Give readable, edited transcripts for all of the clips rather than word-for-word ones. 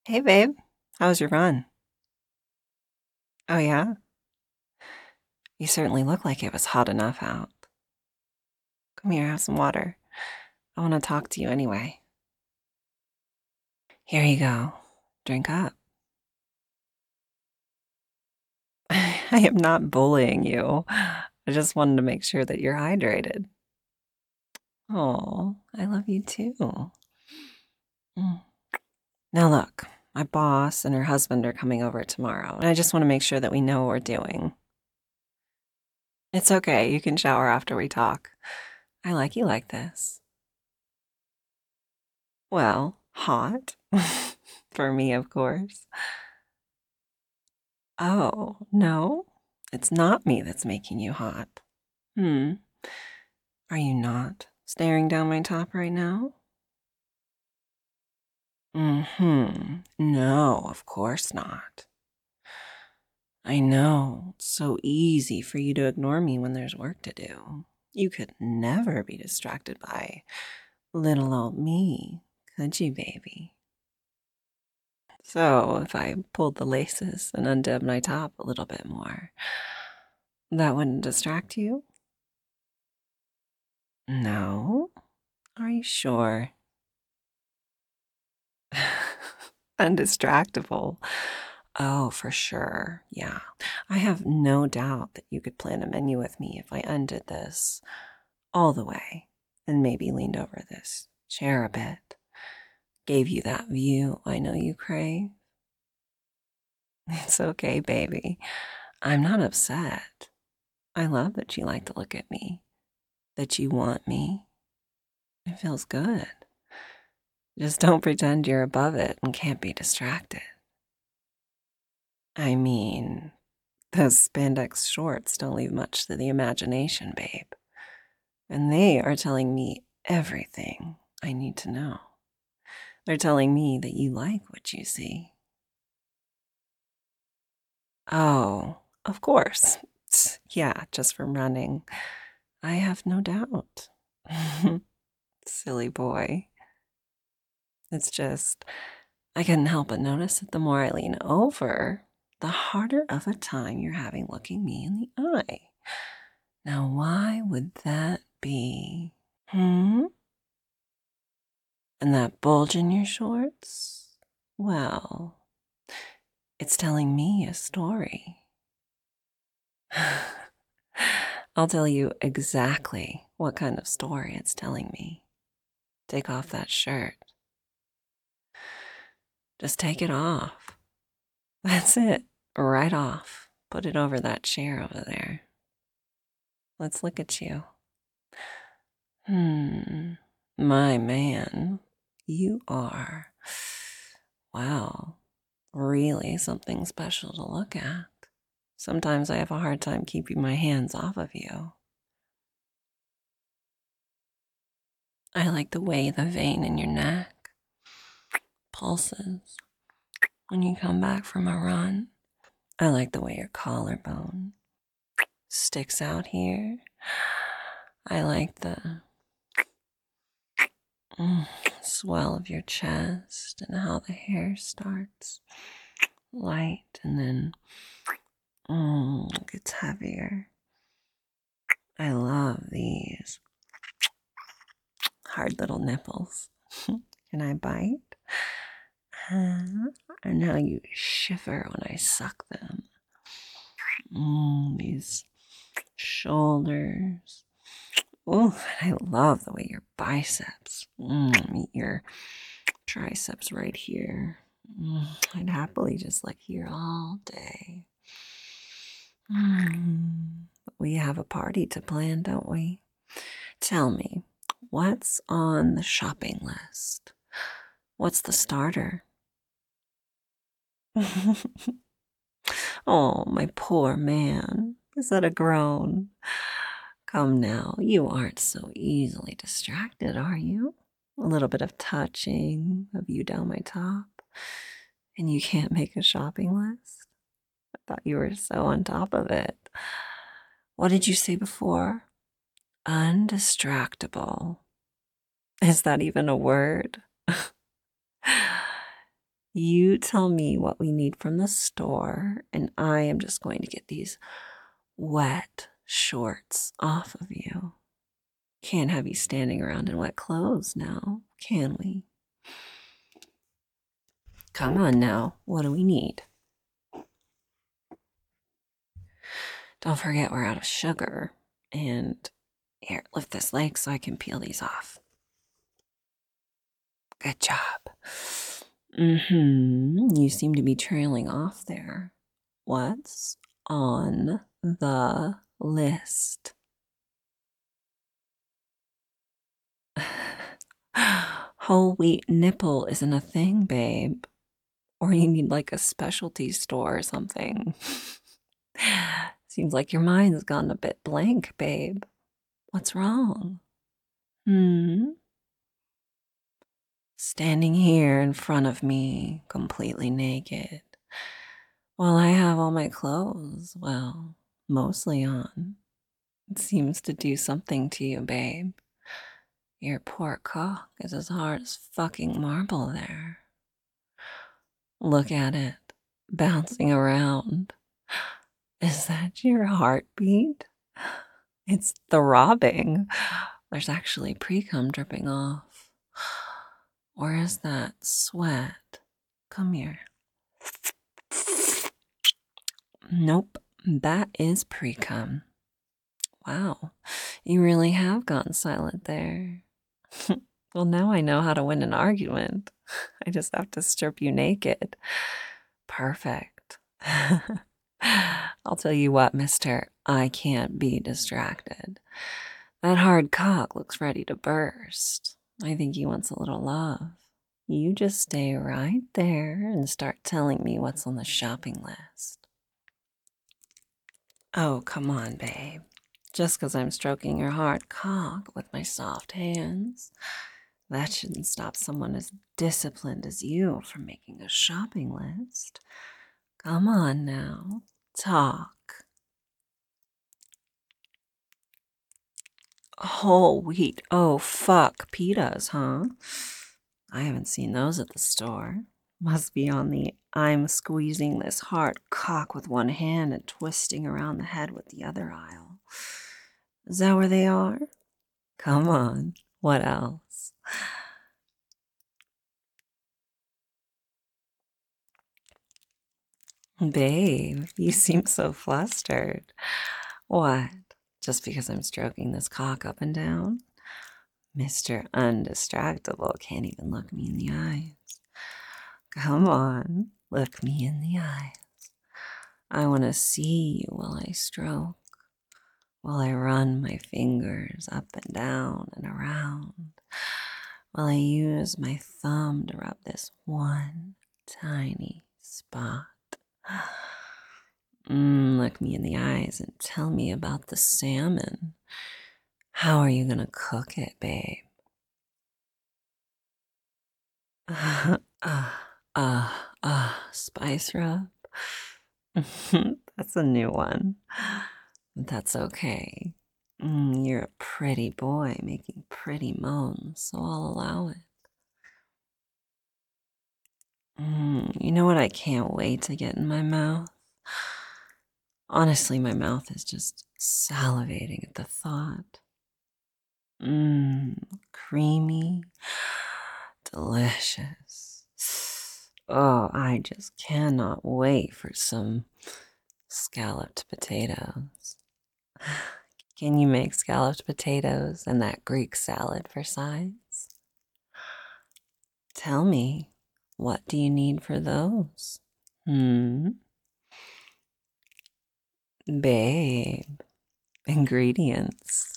Hey, babe. How was your run? Oh, yeah? You certainly look like it was hot enough out. Come here, have some water. I want to talk to you anyway. Here you go. Drink up. I am not bullying you. I just wanted to make sure that you're hydrated. Oh, I love you too. Mm. Now, look, my boss and her husband are coming over tomorrow, and I just want to make sure that we know what we're doing. It's okay. You can shower after we talk. I like you like this. Well, hot. For me, of course. Oh, no, it's not me that's making you hot. Hmm, are you not staring down my top right now? Mm-hmm. No, of course not. I know, it's so easy for you to ignore me when there's work to do. You could never be distracted by little old me, could you, baby? So, if I pulled the laces and undid my top a little bit more, that wouldn't distract you? No? Are you sure? Undistractable. Oh, for sure. Yeah. I have no doubt that you could plan a menu with me if I undid this all the way and maybe leaned over this chair a bit. Gave you that view I know you crave. It's okay, baby. I'm not upset. I love that you like to look at me, that you want me. It feels good. Just don't pretend you're above it and can't be distracted. I mean, those spandex shorts don't leave much to the imagination, babe. And they are telling me everything I need to know. They're telling me that you like what you see. Oh, of course. Yeah, just from running. I have no doubt. Silly boy. It's just, I couldn't help but notice that the more I lean over, the harder of a time you're having looking me in the eye. Now, why would that be? Hmm? And that bulge in your shorts? Well, it's telling me a story. I'll tell you exactly what kind of story it's telling me. Take off that shirt. Just take it off. That's it. Right off. Put it over that chair over there. Let's look at you. My man, you are, wow, really something special to look at. Sometimes I have a hard time keeping my hands off of you. I like the way the vein in your neck pulses when you come back from a run. I like the way your collarbone sticks out here. I like the swell of your chest and how the hair starts light and then gets heavier. I love these hard little nipples. Can I bite? And how you shiver when I suck them. These shoulders. Oh, I love the way your biceps meet your triceps right here. I'd happily just lick here all day. We have a party to plan, don't we? Tell me, what's on the shopping list? What's the starter? Oh, my poor man. Is that a groan? Come now, you aren't so easily distracted, are you? A little bit of touching of you down my top, and you can't make a shopping list? I thought you were so on top of it. What did you say before? Undistractable. Is that even a word? You tell me what we need from the store, and I am just going to get these wet shorts off of you. Can't have you standing around in wet clothes now, can we? Come on now, what do we need? Don't forget we're out of sugar. And here, lift this leg so I can peel these off. Good job. You seem to be trailing off there. What's on the list? Whole wheat nipple isn't a thing, babe. Or you need like a specialty store or something. Seems like your mind's gone a bit blank, babe. What's wrong? Standing here in front of me, completely naked, while I have all my clothes, well, mostly on. It seems to do something to you, babe. Your poor cock is as hard as fucking marble there. Look at it, bouncing around. Is that your heartbeat? It's throbbing. There's actually pre-cum dripping off. Or is that sweat? Come here. Nope, that is pre-cum. Wow, you really have gone silent there. Well, now I know how to win an argument. I just have to strip you naked. Perfect. I'll tell you what, mister, I can't be distracted. That hard cock looks ready to burst. I think he wants a little love. You just stay right there and start telling me what's on the shopping list. Oh, come on, babe. Just because I'm stroking your hard cock with my soft hands, that shouldn't stop someone as disciplined as you from making a shopping list. Come on now, talk. Whole wheat. Oh, fuck. Pitas, huh? I haven't seen those at the store. Must be on the I'm squeezing this hard cock with one hand and twisting around the head with the other aisle. Is that where they are? Come on. What else? Babe, you seem so flustered. What? Just because I'm stroking this cock up and down? Mr. Undistractable can't even look me in the eyes. Come on, look me in the eyes. I want to see you while I stroke, while I run my fingers up and down and around, while I use my thumb to rub this one tiny spot. Look me in the eyes and tell me about the salmon. How are you gonna cook it, babe? Spice rub? That's a new one. But that's okay. You're a pretty boy making pretty moans, so I'll allow it. You know what I can't wait to get in my mouth? Honestly, my mouth is just salivating at the thought. Creamy, delicious. Oh, I just cannot wait for some scalloped potatoes. Can you make scalloped potatoes and that Greek salad for sides? Tell me, what do you need for those? Babe, ingredients.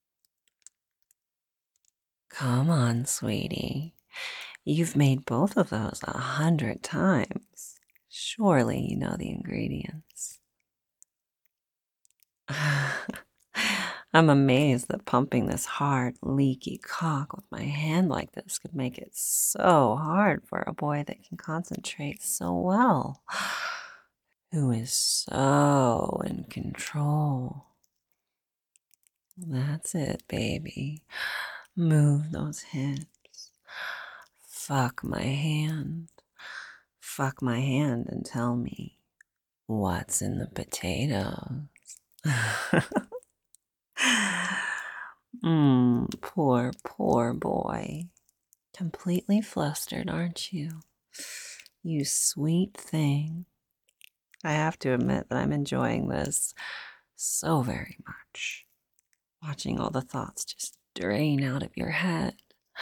Come on, sweetie. You've made both of those 100 times. Surely you know the ingredients. I'm amazed that pumping this hard, leaky cock with my hand like this could make it so hard for a boy that can concentrate so well, who is so in control. That's it, baby. Move those hips. Fuck my hand. fuck my hand and tell me what's in the potatoes. Poor boy. Completely flustered, aren't you? You sweet thing. I have to admit that I'm enjoying this so very much. Watching all the thoughts just drain out of your head.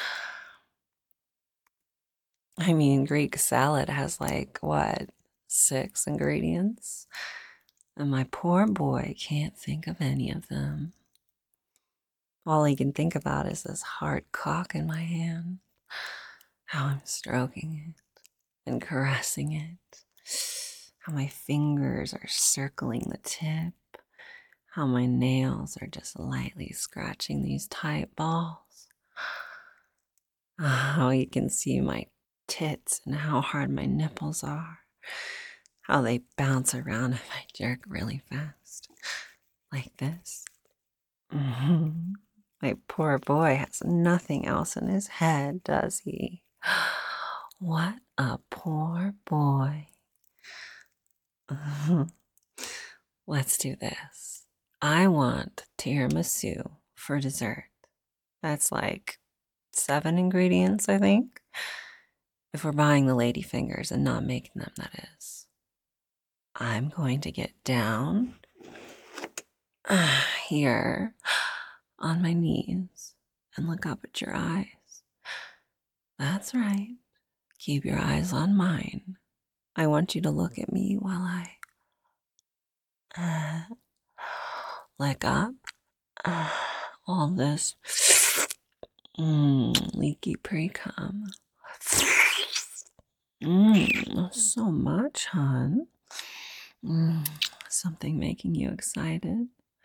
I mean, Greek salad has like, what, 6 ingredients? And my poor boy can't think of any of them. All he can think about is this hard cock in my hand, how I'm stroking it and caressing it, how my fingers are circling the tip, how my nails are just lightly scratching these tight balls, how you can see my tits and how hard my nipples are, how they bounce around if I jerk really fast, like this. My poor boy has nothing else in his head, does he? What a poor boy. Let's do this. I want tiramisu for dessert. That's like 7 ingredients, I think. If we're buying the lady fingers and not making them, that is. I'm going to get down here on my knees and look up at your eyes. That's right. Keep your eyes on mine. I want you to look at me while I lick up all this leaky pre-cum. So much, hon. Something making you excited.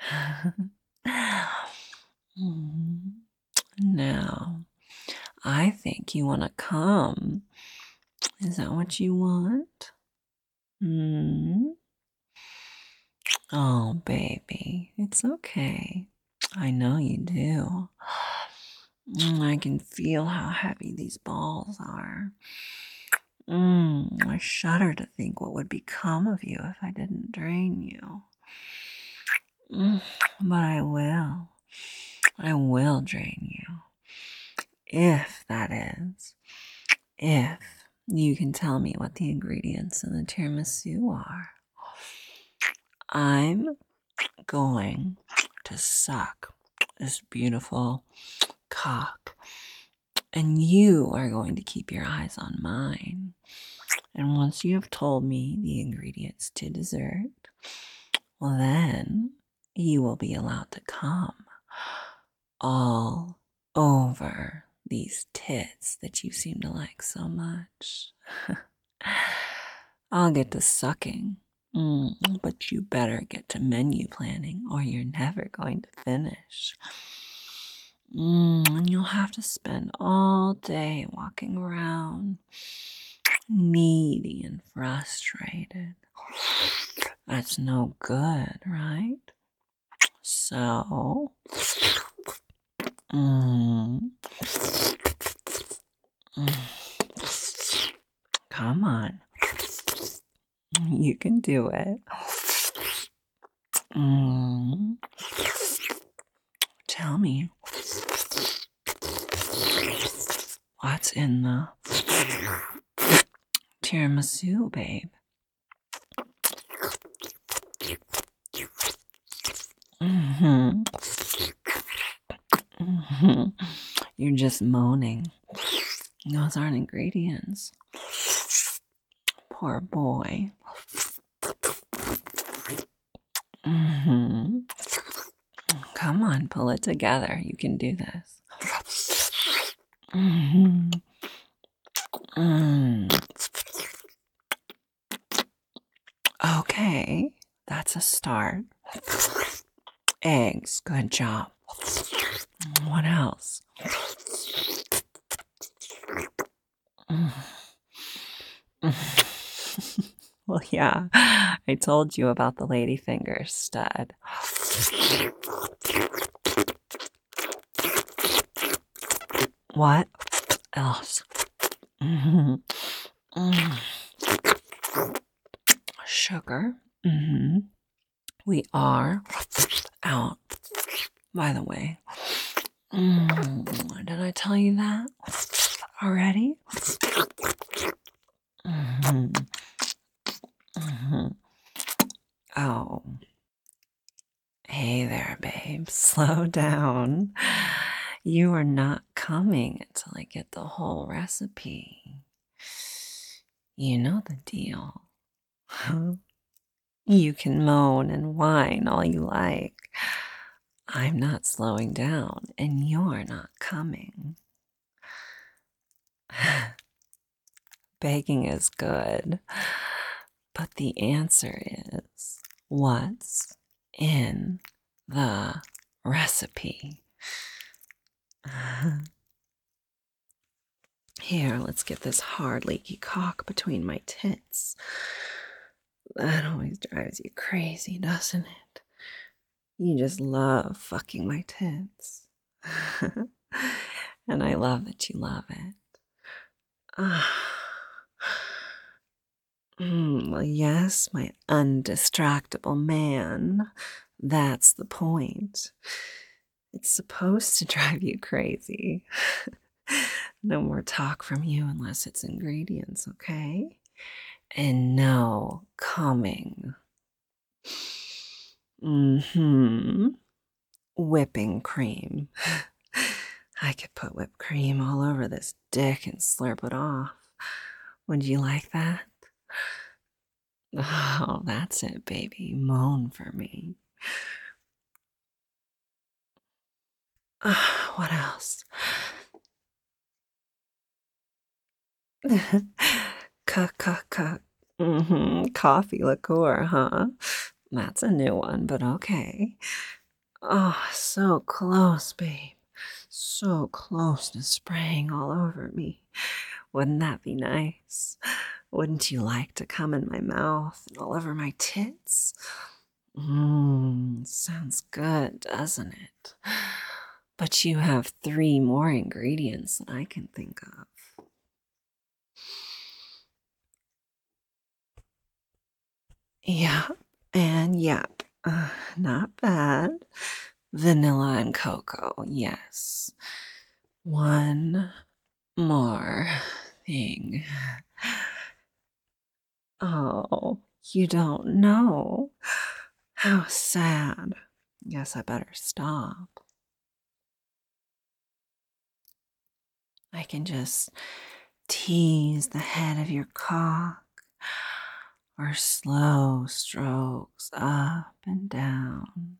Now, I think you want to come. Is that what you want? Oh, baby, it's okay. I know you do. I can feel how heavy these balls are. I shudder to think what would become of you if I didn't drain you. But I will. I will drain you. If, that is, if you can tell me what the ingredients in the tiramisu are. I'm going to suck this beautiful cock, and you are going to keep your eyes on mine. And once you have told me the ingredients to dessert, well, then you will be allowed to come all over these tits that you seem to like so much. I'll get to sucking, but you better get to menu planning or you're never going to finish. And you'll have to spend all day walking around, needy and frustrated. That's no good, right? So, come on. You can do it. Tell me, what's in the tiramisu, babe? You're just moaning. Those aren't ingredients. Poor boy. Come on, pull it together. You can do this. Okay, that's a start. Eggs, good job. What else? Well, yeah, I told you about the ladyfinger stud. What else? sucker. We are out. By the way, did I tell you that already? Oh, hey there, babe. Slow down. You are not coming until I get the whole recipe. You know the deal. You can moan and whine all you like. I'm not slowing down, and you're not coming. Baking is good, but the answer is what's in the recipe. Here, let's get this hard, leaky cock between my tits. That always drives you crazy, doesn't it? You just love fucking my tits. And I love that you love it. Well, yes, my undistractable man. That's the point. It's supposed to drive you crazy. No more talk from you unless it's ingredients, okay? And no coming. Whipping cream. I could put whipped cream all over this dick and slurp it off. Would you like that? Oh, that's it, baby. Moan for me. What else? Coffee liqueur, huh? That's a new one, but okay. Oh, so close, babe. So close to spraying all over me. Wouldn't that be nice? Wouldn't you like to come in my mouth and all over my tits? Sounds good, doesn't it? But you have 3 more ingredients that I can think of. Yep, and yep. Not bad. Vanilla and cocoa, yes. One more thing. Oh, you don't know. How sad. Guess I better stop. I can just tease the head of your cock or slow strokes up and down.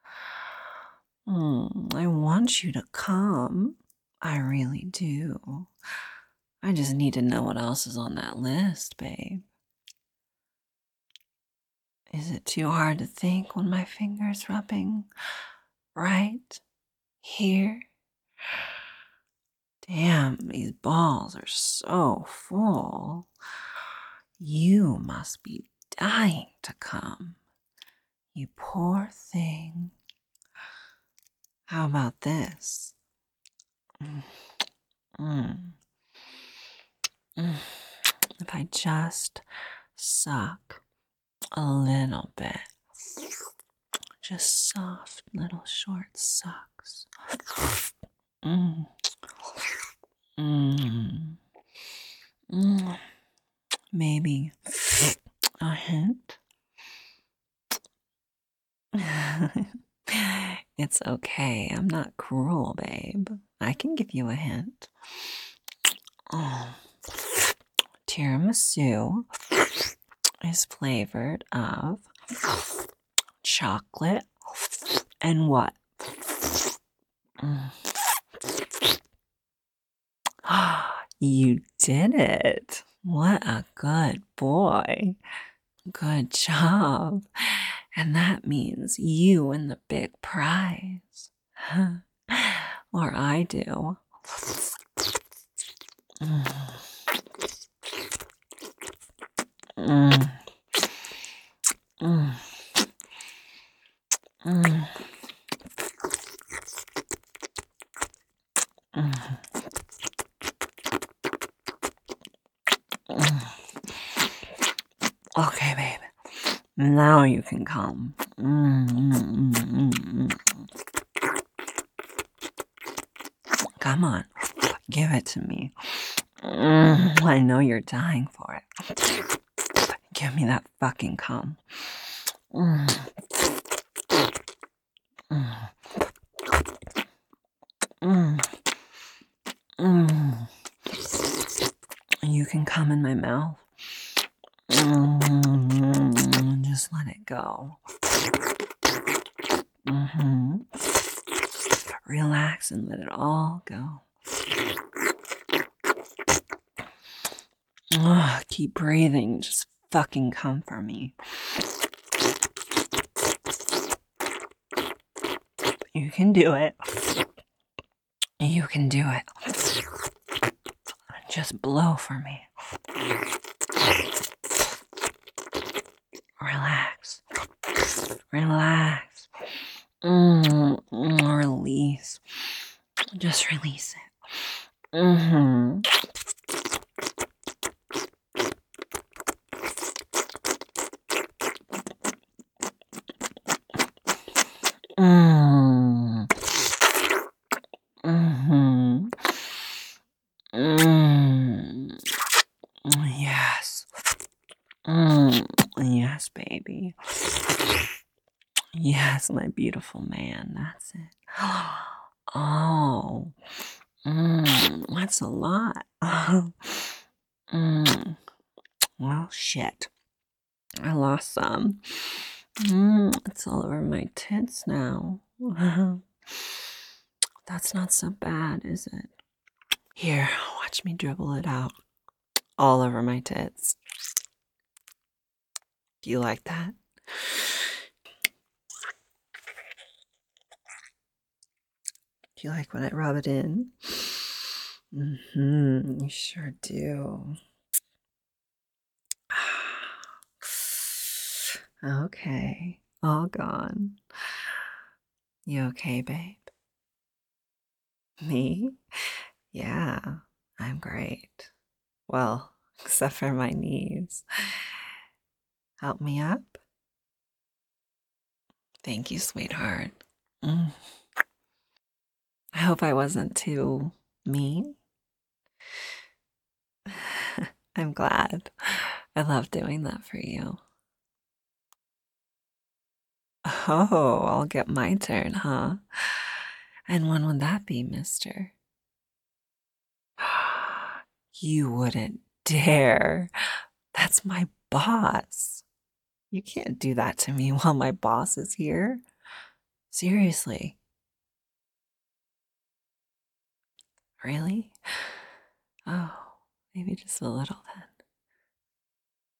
I want you to come. I really do. I just need to know what else is on that list, babe. Is it too hard to think when my finger's rubbing right here? Damn, these balls are so full. You must be dying to come. You poor thing. How about this? If I just suck a little bit, just soft little short sucks. Maybe a hint. It's okay. I'm not cruel, babe. I can give you a hint. Tiramisu is flavored of chocolate and what? You did it. What a good boy. Good job. And that means you win the big prize. Or I do. Okay, babe. Now you can come. Come on, give it to me. I know you're dying for it. Give me that fucking cum. You can come in my mouth. Just let it go. Relax and let it all go. Keep breathing. Just fucking come for me. You can do it. You can do it. Just blow for me. Relax. Relax. Release. Just release it. Yes. Yes, baby. Yes, my beautiful man. That's it. Oh. That's a lot. Well, shit. I lost some. It's all over my tits now. That's not so bad, is it? Here, watch me dribble it out. All over my tits. Do you like that? Do you like when I rub it in? You sure do. Okay, all gone. You okay, babe? Me? Yeah, I'm great. Well, except for my knees. Help me up? Thank you, sweetheart. I hope I wasn't too mean. I'm glad. I love doing that for you. Oh, I'll get my turn, huh? And when would that be, mister? You wouldn't dare. That's my boss. You can't do that to me while my boss is here. Seriously. Really? Oh, maybe just a little then.